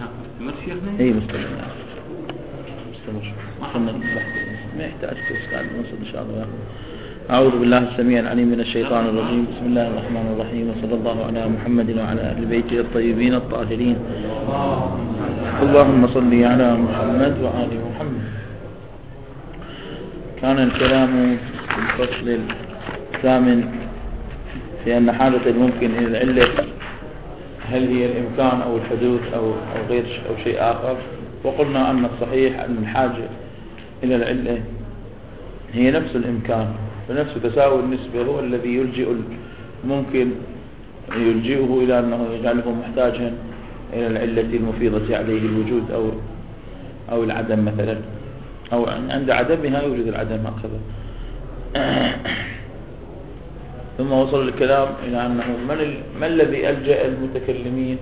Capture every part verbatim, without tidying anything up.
مستمر شيخنا؟ اي مستمر مستمر ما يحتاج تسأل نوصل ان شاء الله. أعوذ بالله السميع العليم من الشيطان الرجيم. بسم الله الرحمن الرحيم، وصلى الله على محمد وعلى أهل بيته الطيبين الطاهرين. اللهم صل على محمد وآل محمد. كان الكلام في الفصل الثامن في أن حالة الممكن إلى العلة هل هي الإمكان أو الحدوث أو أو غير أو شيء آخر، وقلنا أن الصحيح أن الحاجة إلى العلة هي نفس الإمكان، فنفس تساوي النسبة هو الذي يلجئ الممكن يلجئه إلى أنه يجعله محتاجا إلى العلة المفيضة عليه الوجود أو أو العدم مثلا، أو عند عدمها يوجد العدم هكذا. ثم وصل الكلام إلى أنه من, من الذي ألجأ المتكلمين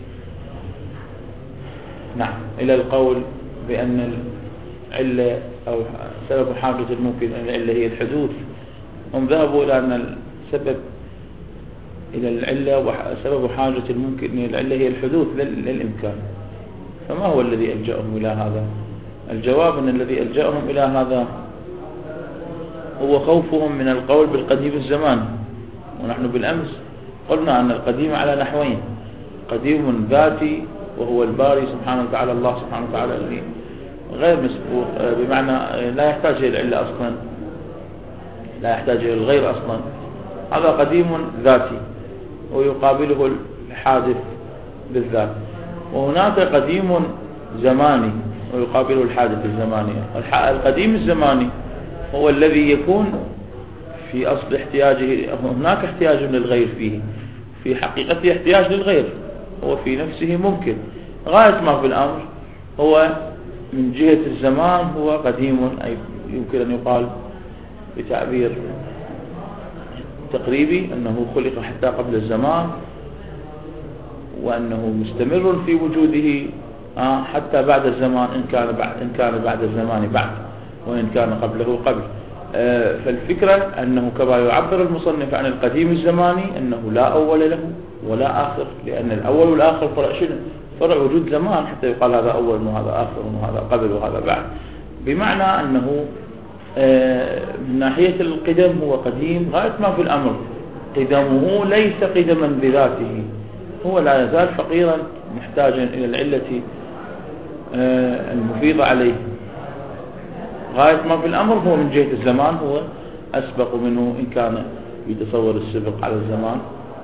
نعم إلى القول بأن العلة أو سبب حاجة الممكن إلى العلة هي الحدوث. هم ذهبوا إلى أن السبب إلى العلة وسبب حاجة الممكن إلى العلة هي الحدوث للإمكان. فما هو الذي ألجأهم إلى هذا؟ الجواب أن الذي ألجأهم إلى هذا هو خوفهم من القول بالقديم الزمان. ونحن بالأمس قلنا أن القديم على نحوين: قديم ذاتي وهو الباري سبحانه وتعالى، الله سبحانه وتعالى الذي غير مسبوق، بمعنى لا يحتاج إلى العلة أصلا، لا يحتاج إلى الغير أصلا، هذا قديم ذاتي ويقابله الحادث بالذات. وهناك قديم زماني ويقابله الحادث الزماني. القديم الزماني هو الذي يكون في أصل احتياجه، هناك احتياج للغير فيه، في حقيقته احتياج للغير، هو في نفسه ممكن. غاية ما في الأمر هو من جهة الزمان هو قديم، أي يمكن أن يقال بتعبير تقريبي أنه خلق حتى قبل الزمان، وأنه مستمر في وجوده حتى بعد الزمان، إن كان بعد, إن كان بعد الزمان بعد، وإن كان قبله قبل. فالفكرة أنه كما يعبر المصنف عن القديم الزماني أنه لا أول له ولا آخر، لأن الأول والآخر فرع شنو؟ فرع وجود زمان، حتى يقال هذا أول وهذا آخر وهذا قبل وهذا بعد. بمعنى أنه من ناحية القدم هو قديم غاية ما في الأمر، قدمه ليس قدما بذاته، هو لا يزال فقيرا محتاجا إلى العلة المفيضة عليه. غاية ما في الأمر هو من جهة الزمان هو أسبق منه، إن كان يتصور السبق على الزمان.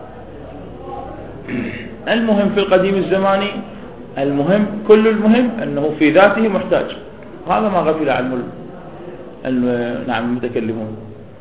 المهم في القديم الزماني، المهم كل المهم أنه في ذاته محتاج. هذا ما غفل عنه نعم المتكلمون.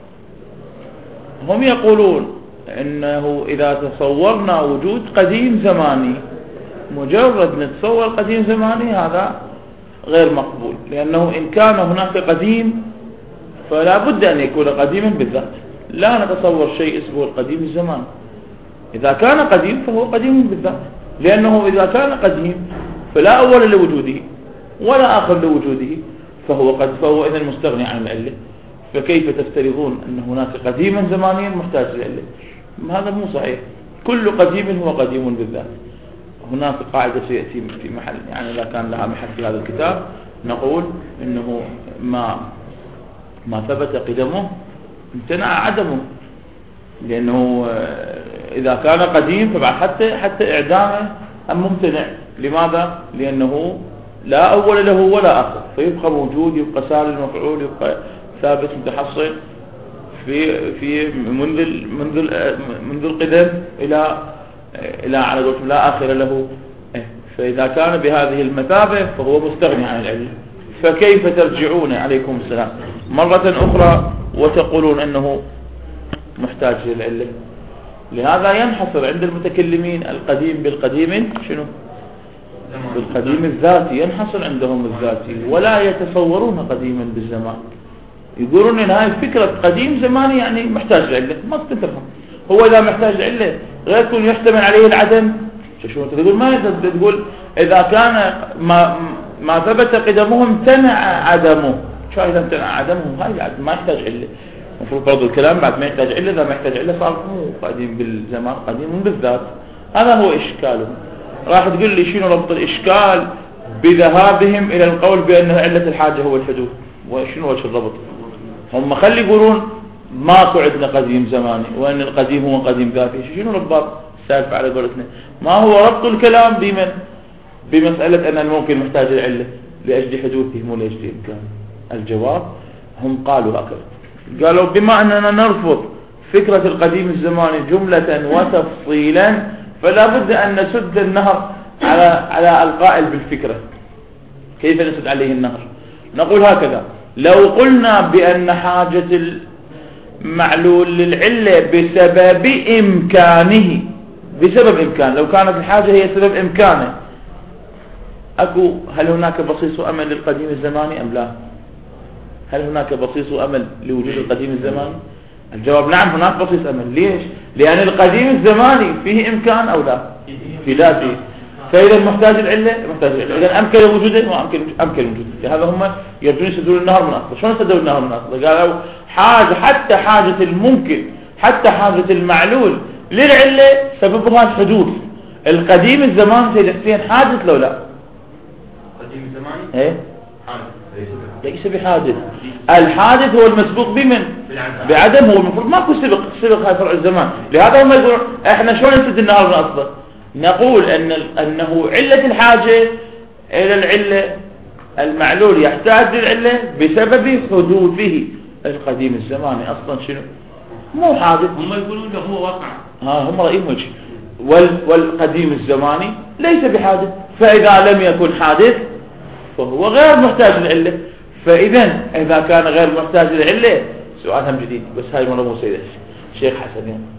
هم يقولون أنه إذا تصورنا وجود قديم زماني، مجرد نتصور قديم زماني هذا غير مقبول، لأنه إن كان هناك قديم فلا بد أن يكون قديما بالذات. لا نتصور شيء اسمه القديم الزمان. إذا كان قديم فهو قديم بالذات، لأنه إذا كان قديم فلا أول لوجوده ولا آخر لوجوده، فهو قد فهو إذن مستغني عن العلة. فكيف تفترضون أن هناك قديما زمانيا محتاج للعلة؟ هذا مو صحيح. كل قديم هو قديم بالذات. هناك قاعدة سيأتي في محل، يعني إذا كان لها محل في هذا الكتاب، نقول إنه ما ما ثبت قدمه امتنع عدمه، لأنه إذا كان قديم فبعد حتى حتى إعدامه أم ممتنع. لماذا؟ لأنه لا أول له ولا آخر، فيبقى موجود، يبقى سالم مفعول، يبقى ثابت متحصل في في منذ منذ منذ القدم إلى إلى على قولتهم لا آخر له. فإذا كان بهذه المثابة فهو مستغني عن العلة. فكيف ترجعون عليكم السلام مرة أخرى وتقولون أنه محتاج للعلة؟ لهذا ينحصر عند المتكلمين القديم بالقديم شنو؟ بالقديم الذاتي، ينحصر عندهم الذاتي، ولا يتصورون قديما بالزمان. يقولون ان هاي فكرة قديم زماني يعني محتاج لعلة. ما تفهم. هو اذا محتاج لعلة غير يكون يحتمل عليه العدم. شو انت تقول؟ ما تقول اذا كان ما ما ثبت قدمه امتنع عدمه. شو اذا امتنع عدمه؟ هاي ما يحتاج علة. المفروض برضو الكلام بعد ما يحتاج علة، اذا ما يحتاج علة صار مو قديم بالزمان، قديم بالذات. هذا هو اشكاله. راح تقول لي شنو ربط الاشكال بذهابهم إلى القول بأن علة الحاجة هو الحدوث. وشنو وجه الربط؟ هم خلي يقولون ماكو عندنا قديم زماني وأن القديم هو قديم ذاتي. شنو الربط سالفة على قولتنا؟ ما هو ربط الكلام بمن بمسألة أن الممكن محتاج العلة لأجل حدوثه مو لأجل إمكانه؟ الجواب هم قالوا هكذا، قالوا بما أننا نرفض فكرة القديم الزماني جملة وتفصيلا فلا بد أن نسد النهر على على القائل بالفكرة. كيف نسد عليه النهر؟ نقول هكذا: لو قلنا بأن حاجة المعلول للعلة بسبب إمكانه، بسبب إمكان، لو كانت الحاجة هي سبب إمكانه، أكو هل هناك بصيص أمل للقديم الزماني أم لا؟ هل هناك بصيص أمل لوجود القديم الزماني؟ الجواب نعم، هناك بصيص أمل. ليش؟ لأن القديم الزماني فيه إمكان أو لا؟ في ذاته. فإذا محتاج العلة محتاج العلة، إذا أمكن وجوده وأمكن أمكن وجوده. هذا هم يرجون يسدون النهر من أصله. شلون يسدون النهر من أصله؟ قالوا حاجة، حتى حاجة الممكن، حتى حاجة المعلول للعلة سببها الحدوث. القديم الزمان سيد حسين حادث لو لا؟ القديم الزماني إيه؟ حادث ليس بحادث. الحادث هو المسبوق بمن؟ بعدم. هو المفروض ماكو سبق، سبق هاي فرع الزمان. لهذا هم يقولون احنا شلون نسد النهر من اصله؟ نقول ان انه علة الحاجة الى العلة المعلول يحتاج للعلة بسبب حدوثه. القديم الزماني اصلا شنو؟ مو حادث. هم يقولون ده هو واقع. ها هم رأيهم وجه. وال والقديم الزماني ليس بحادث، فاذا لم يكن حادث فهو غير محتاج للعلة. فإذا إذا كان غير محتاج للعلة، سؤالهم جديد بس هاي مرة مو سيدة شيخ حسن يعني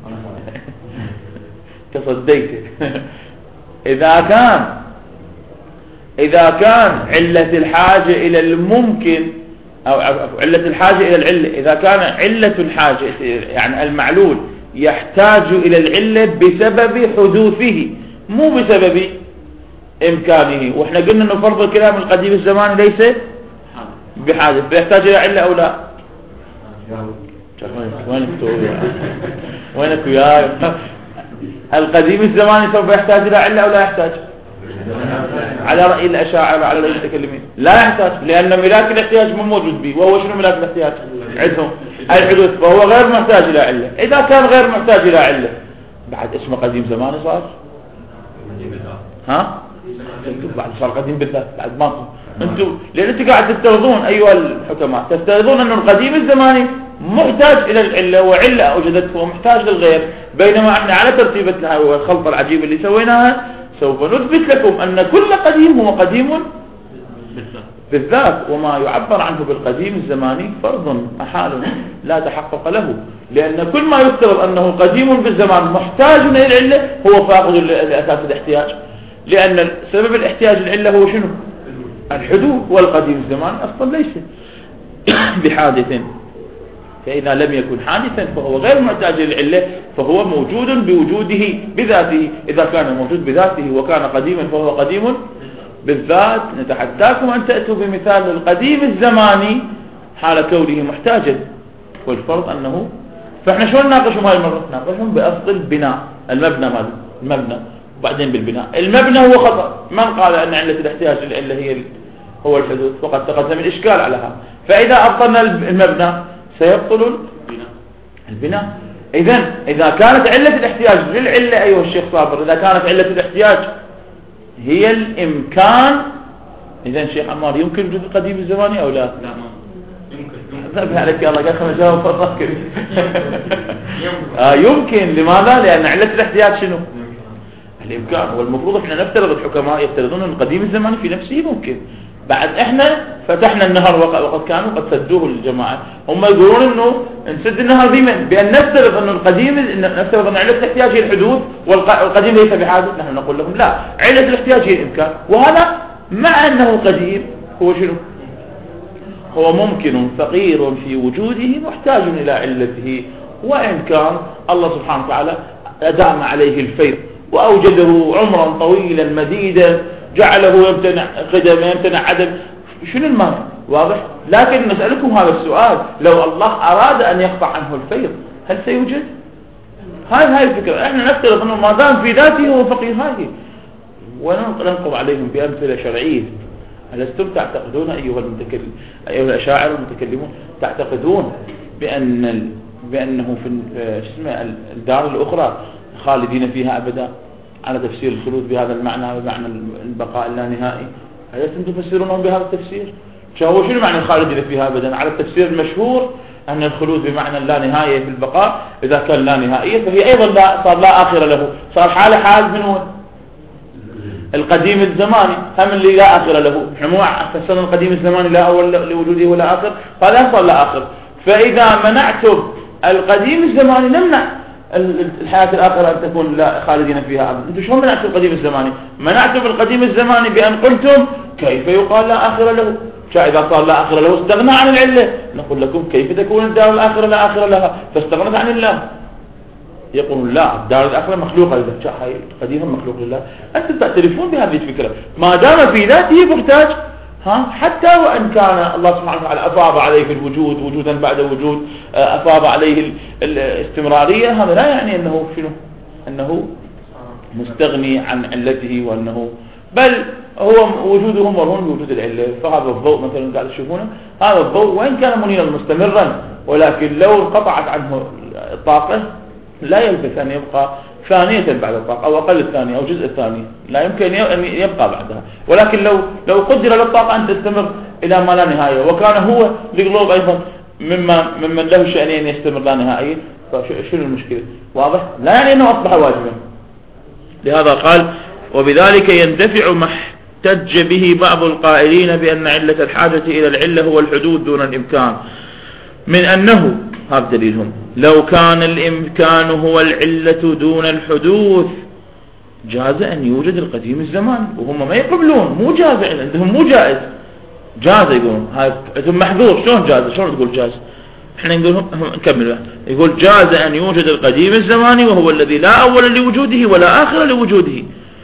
تصديت إذا كان إذا كان علة الحاجة إلى الممكن أو علة الحاجة إلى العلة، إذا كان علة الحاجة يعني المعلول يحتاج إلى العلة بسبب حدوثه مو بسبب إمكانه، وإحنا قلنا أنه فرض الكلام القديم الزماني ليس بحادث، فيحتاج إلى علة أو لا؟ وينك وينك وياي؟ القديم الزماني سوف يحتاج إلى علة أو لا يحتاج؟ على رأي الأشاعرة على رأي المتكلمين لا يحتاج، لأن ملاك الاحتياج مو موجود به. وهو شنو ملاك الاحتياج؟ عندهم الحدوث، فهو غير محتاج إلى علة. إذا كان غير محتاج إلى علة بعد اسمه قديم زماني صار؟ ها؟ انتم بعد صار قديم بالذات بعد ما انتم، لان انتم قاعد تفترضون ايها الحكماء، تفترضون ان القديم الزماني محتاج الى العله وعله اوجدته ومحتاج للغير، بينما احنا على ترتيبتنا والخلطه العجيبه اللي سويناها سوف نثبت لكم ان كل قديم هو قديم بالذات، وما يعبر عنه بالقديم الزماني فرض محال لا تحقق له، لان كل ما يفترض انه قديم بالزمان محتاج الى العله هو فاقد لاساس الاحتياج، لأن سبب الاحتياج للعلة هو شنو؟ الحدوث، والقديم الزمان أصلا ليس بحادث. فإذا لم يكن حادثا فهو غير محتاج للعلة، فهو موجود بوجوده بذاته. إذا كان موجود بذاته وكان قديما فهو قديم بالذات. نتحداكم أن تأتوا بمثال القديم الزماني حال كونه محتاجا، والفرض أنه. فإحنا شو نناقشهم هاي المرة؟ نناقشهم بأصل البناء، المبنى ماذا؟ المبنى وبعدين بالبناء. المبنى هو خطأ. من قال أن علة الاحتياج للعلة هي هو الحدوث؟ وقد تقدم الإشكال على هذا. فإذا أبطلنا المبنى سيبطل البناء. إذن إذا كانت علة الاحتياج للعلة أيها الشيخ صابر، إذا كانت علة الاحتياج هي الإمكان، إذن شيخ عمار يمكن وجود القديم الزماني أو لا؟ لا يمكن. ذبح عليك يا الله قال خلنا نجاوب فرق آه يمكن. لماذا؟ لأن علة الاحتياج شنو؟ الإمكان. والمفروض إحنا نفترض، الحكماء يفترضون أن القديم الزماني في نفسه ممكن. بعد إحنا فتحنا النهر وقد كانوا قد سدوه الجماعة، هم يقولون إنه نسد النهر بمن؟ بأن نفترض أن القديم، نفترض أن علة الاحتياج هي الحدوث والقديم ليس بحادث. نحن نقول لهم لا، علة الاحتياج هي الإمكان، وهذا مع أنه قديم هو شنو؟ هو ممكن فقير في وجوده محتاج إلى علته، وإن كان الله سبحانه وتعالى أدام عليه الفيض وأوجده عمرا طويلا مديدا، جعله يمتنع قدم يمتنع عدم. شنو المانع؟ واضح. لكن نسألكم هذا السؤال، لو الله أراد أن يقطع عنه الفيض هل سيوجد؟ هاي هاي الفكرة. احنا نفترض أنه ما دام في ذاته هو فقير، هاي وننقض عليهم بأمثلة شرعية ألستم تعتقدون أيها المتكلم أيها الأشاعرة المتكلمون تعتقدون بأن ال... بأنه في اسمه الدار الأخرى خالدين فيها أبدا على تفسير الخلود بهذا المعنى بمعنى البقاء اللانهائي؟ ألستم تفسرونهم بهذا التفسير؟ شو شنو معنى الخالدين فيها أبدا؟ على التفسير المشهور أن الخلود بمعنى لا نهاية في البقاء، إذا كان لا نهائية فهي أيضا لا صار لا آخر له، صار حال حال من هو القديم الزماني هم اللي لا آخر له. مو فسرنا القديم الزماني لا أول لوجوده ولا آخر، فلا صار لا آخر. فإذا منعتم القديم الزماني نمنع الحياة الآخرة أن تكون لا خالدين فيها أبدا. أنتم شلون منعتم القديم الزماني؟ منعتم القديم الزماني بأن قلتم كيف يقال لا آخر له؟ إذا صار لا آخر له استغنى عن العلة. نقول لكم كيف تكون الدار الآخرة لا آخر لها فاستغنت عن الله؟ يقولون لا الدار الآخرة مخلوقة لله، هاي قديما مخلوق لله. أنتم تعترفون بهذه الفكرة ما دام في ذاته محتاج، ها حتى وأن كان الله سبحانه وتعالى أفاض عليه في الوجود وجودا بعد وجود، أفاض عليه الاستمرارية، هذا لا يعني أنه شنو أنه مستغني عن علته، وأنه بل هو وجوده مرهون بوجود العلة. فهذا الضوء مثلا قاعد تشوفونه، هذا الضوء وإن كان منيرا مستمرا، ولكن لو انقطعت عنه الطاقة لا يلبث أن يبقى ثانية بعد الطاقة أو أقل الثانية أو جزء الثاني، لا يمكن أن يبقى بعدها. ولكن لو لو قدر للطاقة أن تستمر إلى ما لا نهاية، وكان هو القلوب أيضا مما ممن له شأن يستمر لا نهائية، فشنو المشكلة؟ واضح؟ لا يعني أنه أصبح واجبا. لهذا قال وبذلك يندفع ما احتج به بعض القائلين بأن علة الحاجة إلى العلة هو الحدوث دون الإمكان، من أنه هذا دليلهم لو كان الإمكان هو العلة دون الحدوث جاز أن يوجد القديم الزمان، وهم ما يقبلون مو جاز عندهم، مو جائز، جاز يقولون هاي عندهم محظور. شلون جاز؟ شلون تقول جاز؟ احنا نقول نكمل. يقول جاز أن يوجد القديم الزماني وهو الذي لا أول لوجوده ولا آخر لوجوده،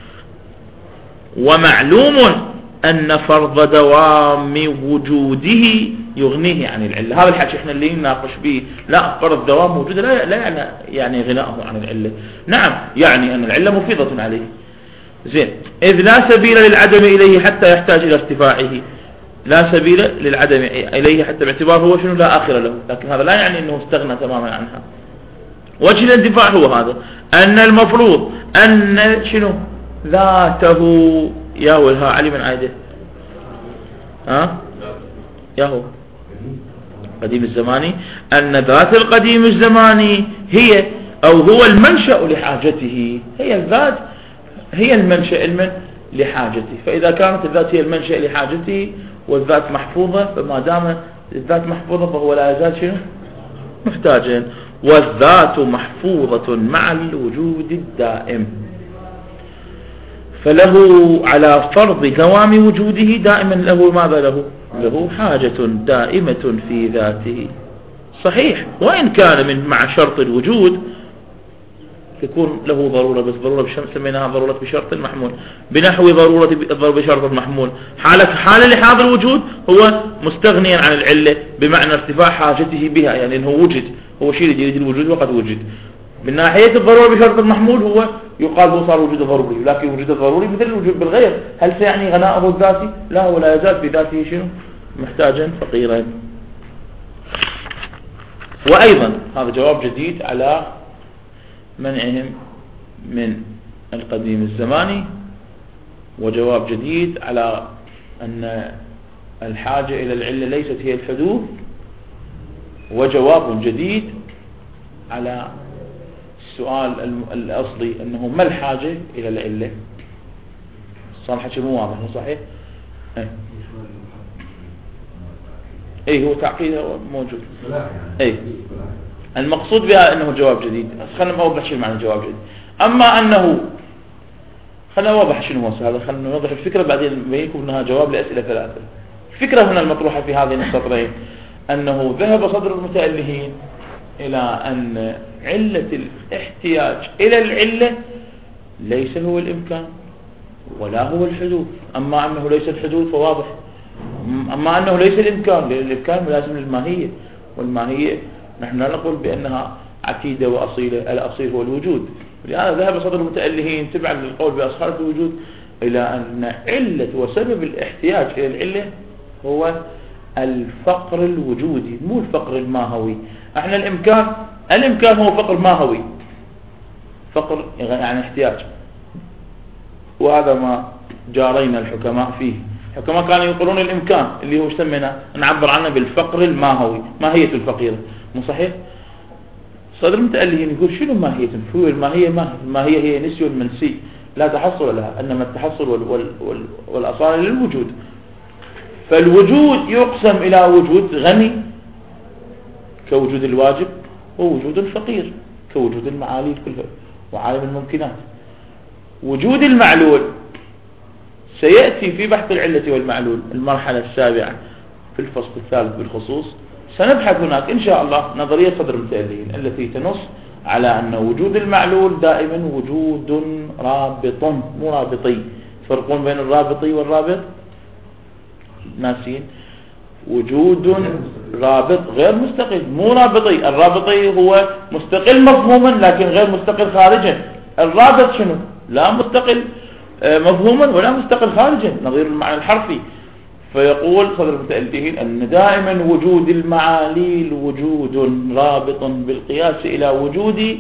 ومعلوم أن فرض دوام وجوده يغنيه عن العلة. هذا الحكي احنا اللي نناقش به. لا فرض دوام وجوده لا, لا يعني, يعني غناءه عن العلة. نعم يعني أن العلة مفيضة عليه. زين، إذ لا سبيل للعدم إليه حتى يحتاج إلى ارتفاعه. لا سبيل للعدم إليه حتى باعتبار هو شنو لا آخر له، لكن هذا لا يعني أنه استغنى تماما عنها. وجه الاندفاع هو هذا، أن المفروض أن شنو ذاته يا ولها علي من عايده ها يا هو قديم الزماني، أن ذات القديم الزماني هي أو هو المنشأ لحاجته. هي الذات هي المنشأ المن لحاجته. فإذا كانت الذات هي المنشأ لحاجته والذات محفوظة، فما دام الذات محفوظة فهو لا يزال شنو محتاجا. والذات محفوظة مع الوجود الدائم، فله على فرض دوام وجوده دائما له ماذا له له حاجة دائمة في ذاته. صحيح وإن كان من مع شرط الوجود يكون له ضرورة، بس ضرورة بشرط سميناها ضرورة بشرط المحمول، بنحو ضرورة بشرط المحمول. حالة حالة لحاضر الوجود هو مستغنيا عن العلة بمعنى ارتفاع حاجته بها، يعني انه وجد، هو شيء يريد الوجود وقد وجد. من ناحية الضرورة بشرط المحمول هو يقال هو صار وجود ضروري، لكن وجود الضروري مثل الوجود بالغير. هل سيعني غناءه الذاتي؟ لا، ولا يزال في ذاته شنو محتاجا فقيرا. وأيضا هذا جواب جديد على منعهم من القديم الزماني، وجواب جديد على أن الحاجة إلى العلة ليست هي الحدوث، وجواب جديد على السؤال الأصلي أنه ما الحاجة إلى العلة. صار حكي مو واضح مو صحيح؟ ايه ايه هو تعقيد موجود. ايه المقصود بها انه جواب جديد. خلنا نوضح شيء معنى الجواب جديد. اما انه خلنا نوضح شنو هو هذا، خلنا نوضح الفكرة بعدين بينكم انها جواب لأسئلة ثلاثة. الفكرة هنا المطروحة في هذين السطرين انه ذهب صدر المتألهين الى ان علة الاحتياج الى العلة ليس هو الامكان ولا هو الحدوث. اما انه ليس الحدوث فواضح، اما انه ليس الامكان، لان الامكان ملازم للماهية، والماهية نحن لا نقول بانها عتيدة واصيلة، الاصيل هو الوجود. لهذا ذهب صدر المتألهين تبعا للقول باصالة الوجود إلى أن علة وسبب الاحتياج إلى العلة هو الفقر الوجودي مو الفقر الماهوي. احنا الإمكان الإمكان هو فقر ماهوي، فقر يعني احتياج، وهذا ما جارينا الحكماء فيه. الحكماء كانوا يقولون الإمكان اللي هو سمينا نعبر عنه بالفقر الماهوي، ماهية الفقيرة، مو صحيح؟ صدر المتألهين يقول شنو ماهية؟ هو الماهية ما الماهية هي نسي منسي لا تحصل لها، إنما التحصل وال وال وال والأصالة للوجود. فالوجود يقسم إلى وجود غني كوجود الواجب، ووجود الفقير كوجود المعالي كلها وعالم الممكنات. وجود المعلول سيأتي في بحث العلة والمعلول المرحلة السابعة في الفصل الثالث بالخصوص. سنبحث هناك إن شاء الله نظرية صدر المتألهين التي تنص على أن وجود المعلول دائما وجود رابط مو رابطي. فرقون بين الرابطي والرابط ناسين. وجود رابط غير مستقل مو رابطي. الرابطي هو مستقل مفهوما لكن غير مستقل خارجا. الرابط شنو؟ لا مستقل مفهوما ولا مستقل خارجا، نظير المعنى الحرفي. فيقول صدر المتألهين أن دائما وجود المعاليل وجود رابط بالقياس إلى وجود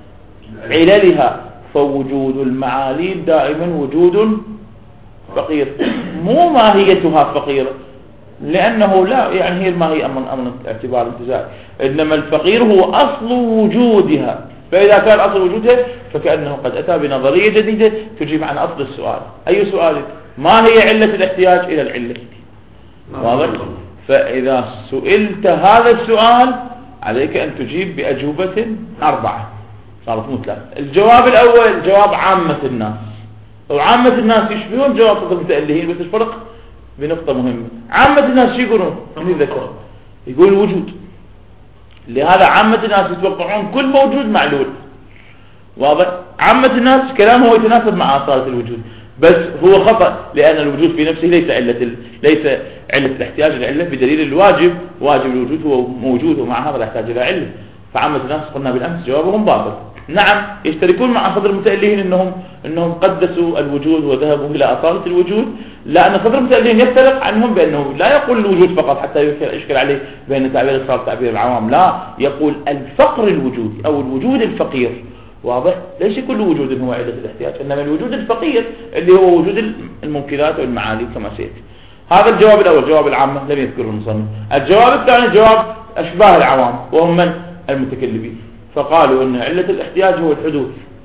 عللها، فوجود المعاليل دائما وجود فقير. مو ماهيتها فقيرة لأنه لا يعني هي الماهية أمر أمر اعتبار انتزاعي، إنما الفقير هو أصل وجودها. فإذا كان أصل وجودها فكأنه قد أتى بنظرية جديدة تجيب عن أصل السؤال. أي سؤال؟ ما هي علة الاحتياج إلى العلة؟ واضح؟ فإذا سئلت هذا السؤال عليك أن تجيب بأجوبة أربعة، صارت مو ثلاثة. الجواب الأول جواب عامة الناس، وعامة الناس يشبهون جواب صدر المتألهين، بس الفرق بنقطة مهمة. عامة الناس شو يقولون؟ من ذكر يقول الوجود. لهذا عامة الناس يتوقعون كل موجود معلول. واضح؟ عامة الناس كلامه يتناسب مع أصالة الوجود، بس هو خطأ لأن الوجود في نفسه ليس علة ال... ليس علة الاحتياج العلة، بدليل الواجب واجب الوجود هو موجود ومع هذا يحتاج إلى علة. فعامة الناس قلنا بالأمس جوابهم باطل. نعم يشتركون مع صدر المتألهين إنهم إنهم قدسوا الوجود وذهبوا إلى أصالة الوجود، لأن صدر المتألهين يفترق عنهم بأنه لا يقول الوجود فقط حتى يشكل عليه بأن تعبير صار تعبير العوام، لا يقول الفقر الوجودي أو الوجود الفقير. واضح؟ ليس كل وجود هو علة الاحتياج، إنما الوجود الفقير اللي هو وجود الممكنات والمعالي كما سيأتي. هذا الجواب الأول جواب العامة لم يذكره المصنف. الجواب الثاني جواب أشباه العوام وهم من المتكلمين، فقالوا أن علة الاحتياج هو الحدوث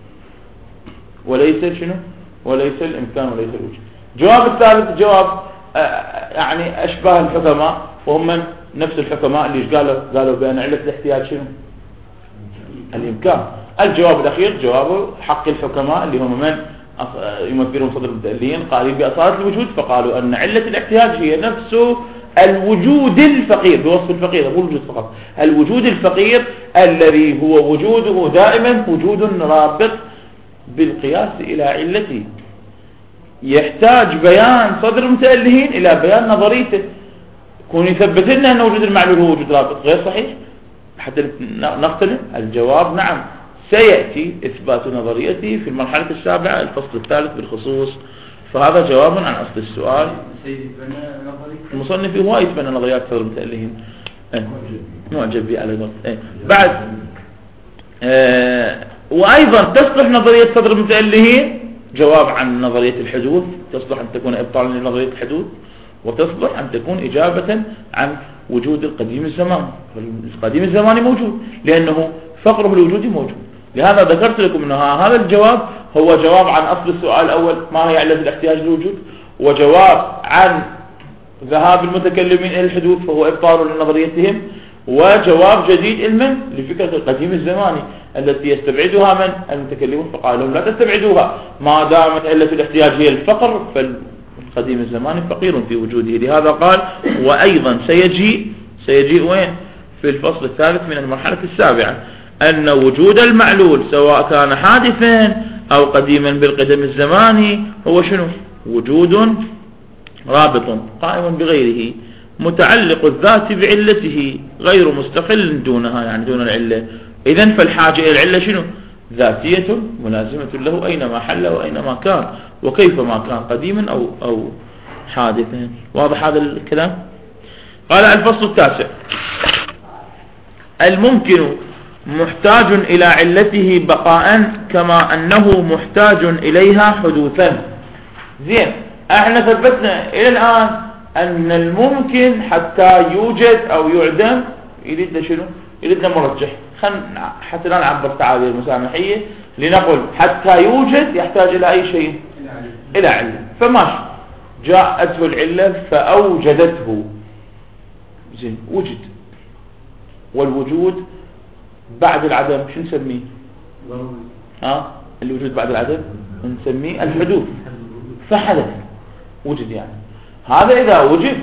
وليس شنو؟ وليس الإمكان وليس الوجود. الجواب الثالث جواب يعني أشباه الحكماء وهم من نفس الحكماء اللي قالوا قالوا بأن علة الاحتياج شنو؟ الإمكان. الجواب الأخير جواب حق الحكماء اللي هم من يمثلون صدر المتألهين قائلين بأصالة الوجود، فقالوا أن علة الاحتياج هي نفس الوجود الفقير بوصف الفقير، مو الوجود فقط، الوجود الفقير الذي هو وجوده دائما وجود رابط بالقياس إلى علته. يحتاج بيان صدر المتألهين إلى بيان نظريته، يكون يثبت لنا أن وجود المعلول هو وجود رابط. غير صحيح حتى نقتنع. الجواب نعم، سيأتي إثبات نظريته في المرحلة السابعة الفصل الثالث بالخصوص. فهذا جواب عن أصل السؤال. المصنف هو يتبنى نظريات صدر المتألهين، معجب بي على نقطة. بعد آه وأيضا تصلح نظرية صدر المتألهين جواب عن نظرية الحدوث، تصلح أن تكون إبطالا لنظرية الحدوث، وتصلح أن تكون إجابة عن وجود القديم الزمان. القديم الزماني موجود لأنه فقره الوجودي موجود. لهذا ذكرت لكم أن هذا الجواب هو جواب عن أصل السؤال الأول ما هي علة الاحتياج للوجود، وجواب عن ذهاب المتكلمين إلى الحدوث فهو إبطال لنظريتهم، وجواب جديد علما لفكرة القديم الزماني التي يستبعدها من المتكلمون، فقال لهم لا تستبعدوها ما دامت علة الاحتياج هي الفقر فالقديم الزماني فقير في وجوده. لهذا قال وأيضا سيجيء سيجيء وين؟ في الفصل الثالث من المرحلة السابعة أن وجود المعلول سواء كان حادثا أو قديما بالقدم الزماني هو شنو؟ وجود رابط قائم بغيره متعلق الذات بعلته غير مستقل دونها، يعني دون العلة. إذن فالحاجة إلى العلة شنو؟ ذاتية ملازمة له أينما حل وأينما كان وكيفما كان قديما أو, أو حادثا. واضح هذا الكلام؟ قال الفصل التاسع: الممكن محتاج إلى علته بقاء كما أنه محتاج إليها حدوثا. زين، احنا ثبتنا إلى الآن أن الممكن حتى يوجد أو يعدم يريدنا شنو؟ يريدنا مرجح. خلنا حتى لا نعبر تعابير مسامحية لنقول حتى يوجد يحتاج إلى أي شيء؟ إلى علة. فماشي، جاءته العلة فأوجدته، زين، وجد. والوجود بعد العدم شو نسميه؟ ها؟ الوجود بعد العدم نسميه الحدوث. فحدث، وجد يعني. هذا إذا وجد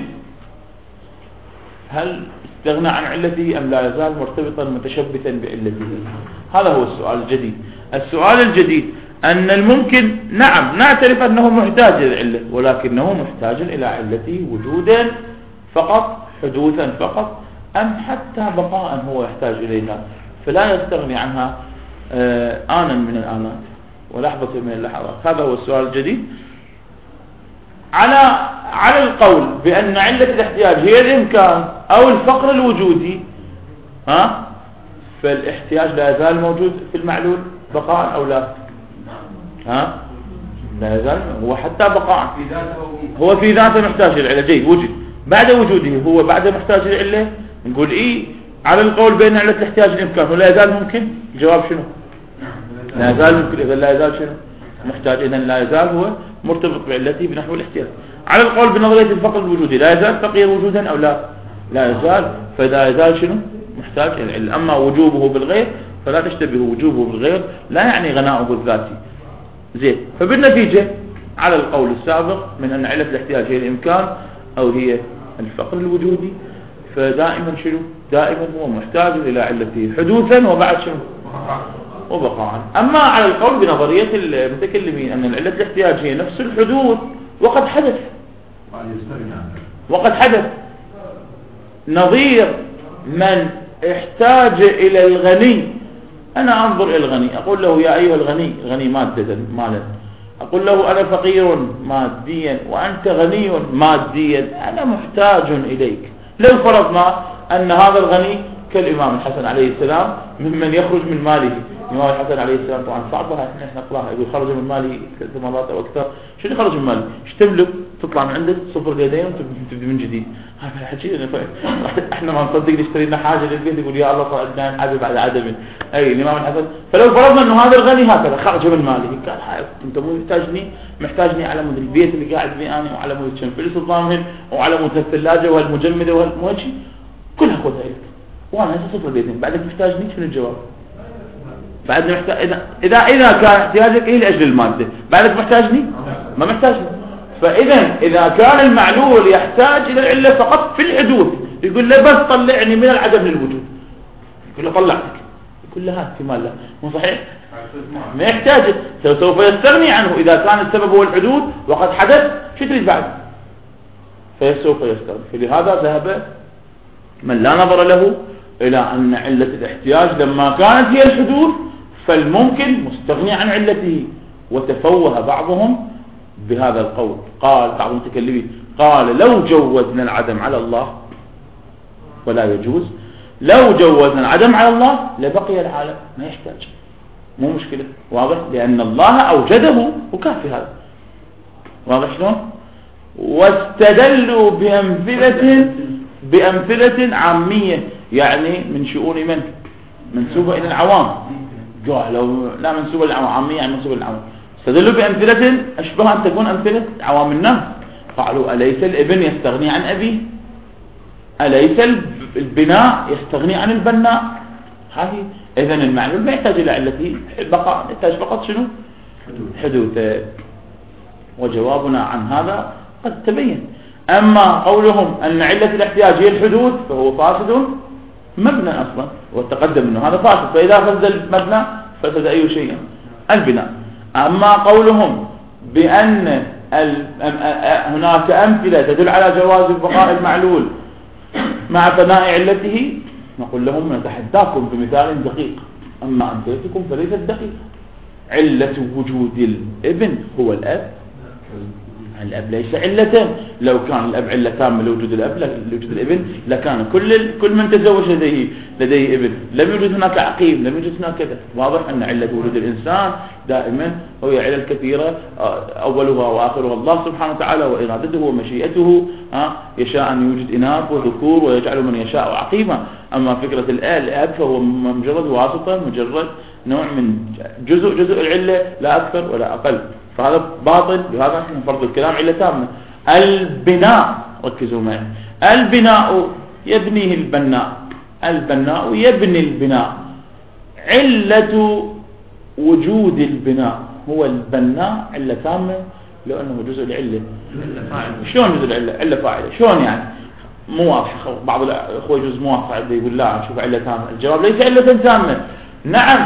هل استغنى عن علته أم لا يزال مرتبطا متشبثا بعلته؟ هذا هو السؤال الجديد. السؤال الجديد أن الممكن نعم نعترف أنه محتاج إلى العلة، ولكنه محتاج إلى علته وجودا فقط، حدوثا فقط، أم حتى بقاء هو يحتاج إليها فلا يستغني عنها آنا من الآنات ولحظة من اللحظات؟ هذا هو السؤال الجديد. على على القول بأن علة الاحتياج هي الإمكان أو الفقر الوجودي، ها، فالاحتياج لا يزال موجود في المعلول بقاء أو لا؟ ها، لا يزال هو حتى بقاء، هو في ذاته محتاج للعلة. جيد، وجد. بعد وجوده هو بعد محتاج للعلة؟ نقول إيه على القول بأن علة الاحتياج الإمكان ولا يزال ممكن. الجواب شنو؟ لا يزال ممكن. إذا لا يزال شنو؟ محتاج. إذن لا يزال هو مرتبط بعلته بنحو الاحتياج. على القول بنظرية الفقر الوجودي لا يزال فقير وجودا أو لا؟ لا يزال. فإذا يزال شنو؟ محتاج إلى العلة. أما وجوبه بالغير فلا تشتبه وجوبه بالغير، لا يعني غناؤه الذاتي. زين، فبالنتيجة على القول السابق من أن علة الاحتياج هي الإمكان أو هي الفقر الوجودي، فدائما شنو؟ دائما هو محتاج إلى علته حدوثا وبعد شنو؟ وبقاء. أما على القول بنظرية المتكلمين أن العلة الاحتياج هي نفس الحدوث وقد حدث وقد حدث نظير من احتاج إلى الغني. أنا أنظر إلى الغني أقول له يا أيها الغني، غني مادة مالا، أقول له أنا فقير ماديا وأنت غني ماديا، أنا محتاج إليك. لو فرضنا أن هذا الغني كالإمام الحسن عليه السلام ممن يخرج من ماله. الإمام الحسن عليه السلام طبعا صعبة احنا نقراها، يقول خرج من ماله ثلاث مرات أو أكثر. شنو خرج من ماله؟ ايش تملك؟ تطلع من عندك صفر اليدين وتبدأ من جديد. هذا الحكي احنا ما نصدق نشتري لنا حاجة للبيت يقول يا الله صار عندنا حاجة بعد عدم. أي الإمام الحسن. فلو فرضنا أنه هذا الغني هكذا خرج من ماله، قال أنت مو محتاجني محتاجني على مود البيت اللي قاعد فيه أنا، وعلى مود الشنفلس الضامن، وعلى مود الثلاجة والمجمدة والموشي كلها خذها لك، وانا هسه صفر اليدين. بعدك محتاجني؟ شنو الجواب؟ بعد محتاج. إذا إذا إذا كان احتياجك إيه لأجل المادة، بعدك محتاجني؟ ما محتاجني. فإذا إذا كان المعلول يحتاج إلى العلة فقط في الحدوث، يقول له بس طلعني من العدم للوجود، يقول له طلعتك، يقول له هات في مال له، مو صحيح؟ ما يحتاج، سوف يستغني عنه إذا كان السبب هو الحدوث وقد حدث. شو تريد بعد؟ فسوف يستغني. فلهذا ذهب من لا نظر له إلى أن علة الاحتياج لما كانت هي الحدوث فالممكن مستغني عن علته، وتفوه بعضهم بهذا القول. قال بعض المتكلمين قال لو جوزنا العدم على الله، ولا يجوز، لو جوزنا العدم على الله لبقي العالم ما يحتاج، مو مشكلة. واضح؟ لأن الله أوجده وكافي هذا. واضح شلون؟ واستدلوا بأمثلة بأمثلة عامية، يعني من شؤون من؟ منسوبة إلى العوام. قالوا لا منسوبة للعوام، عامية يعني منسوبة للعوام. استدلوا بأمثلة أشبه أن تكون أمثلة عوام الناس. قالوا أليس الابن يستغني عن أبيه؟ أليس البناء يستغني عن البناء؟ هذه إذن المعلول ما يحتاج إلى علته بقاء، يحتاج فقط شنو؟ حدوثه. وجوابنا عن هذا قد تبين. أما قولهم أن علة الاحتياج هي الحدوث فهو فاسد مبنى أصلا، وتقدم أنه هذا فاسد، فإذا فسد المبنى فسد أي شيء؟ البناء. أما قولهم بأن هناك أمثلة تدل على جواز بقاء المعلول مع فناء علته، نقول لهم نتحداكم بمثال دقيق أما أمثلتكم فليست دقيقة. علة وجود الابن هو الأب، الأب ليس علتين. لو كان الأب علة تامة لوجود الأب لوجود الابن لكان كل كل من تزوج لديه لديه ابن، لم يوجد هناك عقيم، لم يوجد هناك كذا. واضح أن علة وجود الإنسان دائما هي علل كثيرة، أولها وآخرها الله سبحانه وتعالى وإرادته ومشيئته، يشاء أن يوجد إناث وذكور ويجعل من يشاء عقيما. أما فكرة الأب فهو مجرد واسطة، مجرد نوع من جزء جزء العلة لا أكثر ولا أقل. فهذا باطل، بهذا فرض الكلام علة تامة. البناء، ركزوا معي، البناء يبنيه البناء، البناء يبني البناء. علة وجود البناء هو البناء علة تامة لأنه جزء العلة. شلون جزء العلة؟ علة فاعلة، شلون يعني؟ مو واضح. بعض الأخوة يجوز مو واضح يقول لا شوف علة تامة. الجواب ليس علة تامة. نعم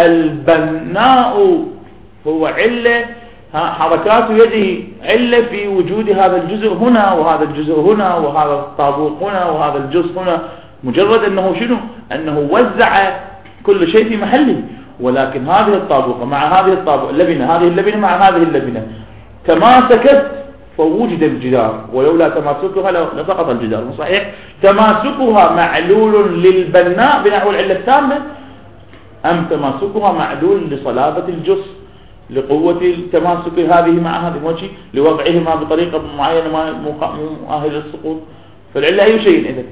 البناء هو علة، حركات يده علة في وجود هذا الجزء هنا وهذا الجزء هنا وهذا الطابوق هنا وهذا الجزء هنا، مجرد أنه شنو؟ أنه وزع كل شيء في محله. ولكن هذه الطابوقة مع هذه الطابوقة، اللبنة هذه اللبنة مع هذه اللبنة تماسكت فوجد الجدار، ولولا تماسكها لسقط الجدار. صحيح تماسكها معلول للبناء بنحو العلة التامة، أم تماسكها معلول لصلابة الجسم لقوة تماسك هذه مع هذه وجه لوضعهما بطريقة معينة مؤهل للسقوط؟ فالعلة أي شيء إذن؟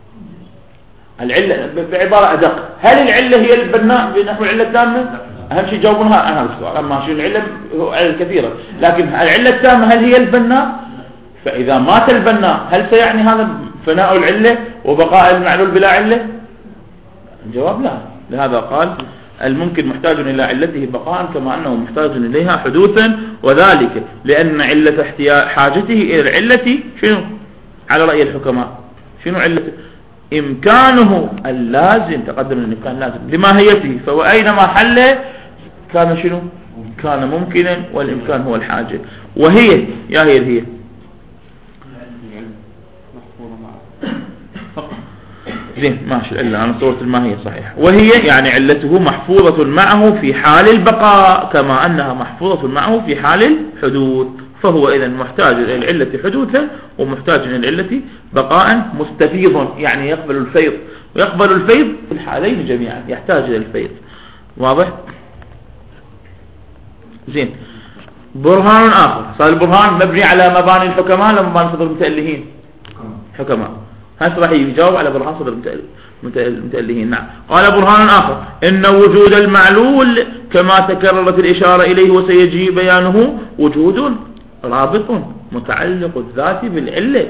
العلة بعبارة أدق، هل العلة هي البناء بنحو العلة التامة؟ أهم شيء جاوبونها عن هذا السؤال. أما شيء العلة هو علة كثيرة، لكن العلة التامة هل هي البناء؟ فإذا مات البناء هل سيعني هذا فناء العلة وبقاء المعلول بلا علة؟ الجواب لا. لهذا قال الممكن محتاج إلى علته بقاء كما أنه محتاج إليها حدوثا، وذلك لأن علة احتياج حاجته إلى العلة شنو؟ على رأي الحكماء شنو علته؟ إمكانه اللازم، تقدم الإمكان لازم لماهيته، فهو أينما حل كان شنو؟ كان ممكنا، والإمكان هو الحاجة. وهي يا هي هي زين ماشي إلا أنا صورة الماهية صحيح. وهي يعني علته محفوظة معه في حال البقاء كما أنها محفوظة معه في حال الحدوث، فهو إذا محتاج إلى العلة حدوثا ومحتاج إلى العلة بقاء، مستفيض يعني يقبل الفيض، ويقبل الفيض في الحالين جميعا، يحتاج إلى الفيض. واضح؟ زين. برهان آخر، صار البرهان مبني على مباني الحكماء لا مباني صدر المتألهين؟ حكماء. هذا راح يجاوب على برهان صدر المتألهين. نعم. قال برهان آخر إن وجود المعلول كما تكررت الإشارة إليه وسيجي بيانه وجود رابط متعلق الذات بالعلة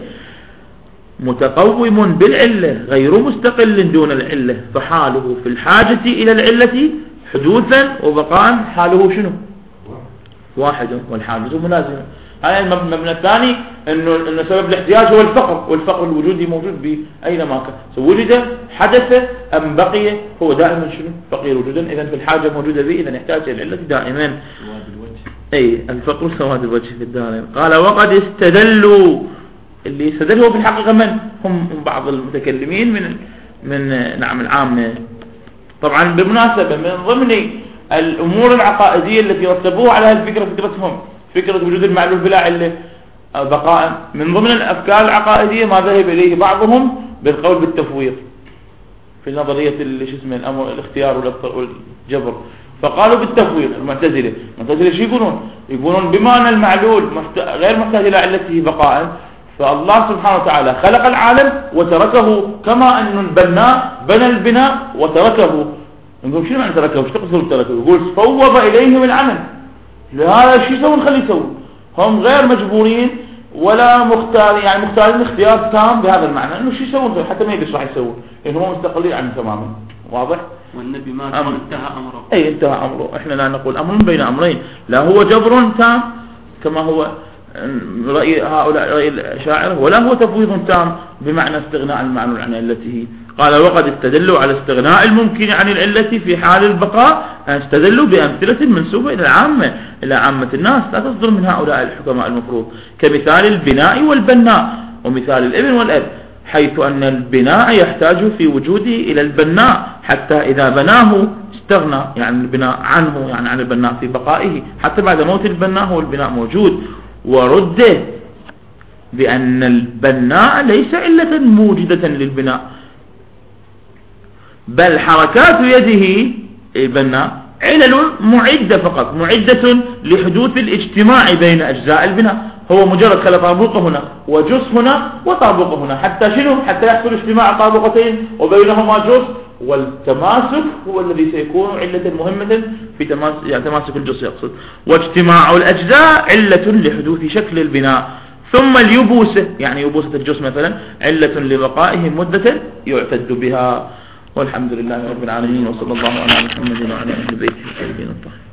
متقوم بالعلة غير مستقل دون العلة، فحاله في الحاجة إلى العلة حدوثا وبقاء حاله شنو؟ واحد، والحاجة ملازمة. هذا المبنى الثاني إنه إنه سبب الاحتياج هو الفقر، والفقر الوجودي موجود بأينما كان، وجد حدث أم بقي هو دائما شنو؟ فقير وجودا. إذا في الحاجة موجودة به، إذا يحتاج إلى العلة دائما. أي الفقر سواد الوجه في الدارين. قال وقد استدلوا، اللي استدلوا في الحقيقة من هم بعض المتكلمين من من نعم العامة. طبعا بالمناسبة من ضمن الأمور العقائدية التي رتبوها على هالفكرة فكرتهم فكرة وجود المعلول بلا علة بقاء. من ضمن الأفكار العقائدية ما ذهب إليه بعضهم بالقول بالتفويض في نظرية اللي شو اسمه الأمر الاختيار والجبر، فقالوا بالتفويض. المعتزلة المعتزلة شو يقولون؟ يقولون بما أن المعلول غير محتاج إلى علته بقاء، فالله سبحانه وتعالى خلق العالم وتركه كما أن البناء بنى البناء وتركه. نقول شو معنى تركه؟ وش تقصد تركه؟ يقول فوض إليهم العمل. لهذا شو يسوون؟ خلي يسوون، هم غير مجبورين ولا مختار، يعني مختارين اختيار تام بهذا المعنى، انه شو يسوون حتى ما يدري راح يسوون، لان هم مستقلين عنه تماما. واضح؟ والنبي ما أم... انتهى امره. اي انتهى امره. احنا لا نقول امر بين امرين، لا هو جبر تام كما هو رأي هؤلاء رأي الأشاعرة، ولا هو تفويض تام بمعنى استغناء المعلول عن علته. قال وقد استدلوا على استغناء الممكن عن العلة في حال البقاء، استدلوا بأمثلة منسوبة إلى العامة إلى عامة الناس لا تصدر من هؤلاء الحكماء المفروض، كمثال البناء والبناء ومثال الابن والأب، حيث أن البناء يحتاج في وجوده إلى البناء حتى إذا بناه استغنى يعني البناء عنه، يعني عن البناء في بقائه حتى بعد موت البناء هو البناء موجود. ورده بأن البناء ليس علة موجدة للبناء، بل حركات يده البناء علل معدة فقط، معدة لحدوث الاجتماع بين أجزاء البناء. هو مجرد خلى طابوق هنا وجزء هنا وطابوق هنا، حتى شنو؟ حتى يحصل اجتماع طابقتين وبينهما جزء، والتماسك هو الذي سيكون علة مهمة في تماسك, يعني تماسك الجزء يقصد. واجتماع الأجزاء علة لحدوث شكل البناء. ثم اليبوسة، يعني يبوسة الجسم مثلا، علة لبقائه مدة يعتد بها. والحمد لله رب العالمين، وصلى الله على محمد وعلى آله وصحبه وسلم.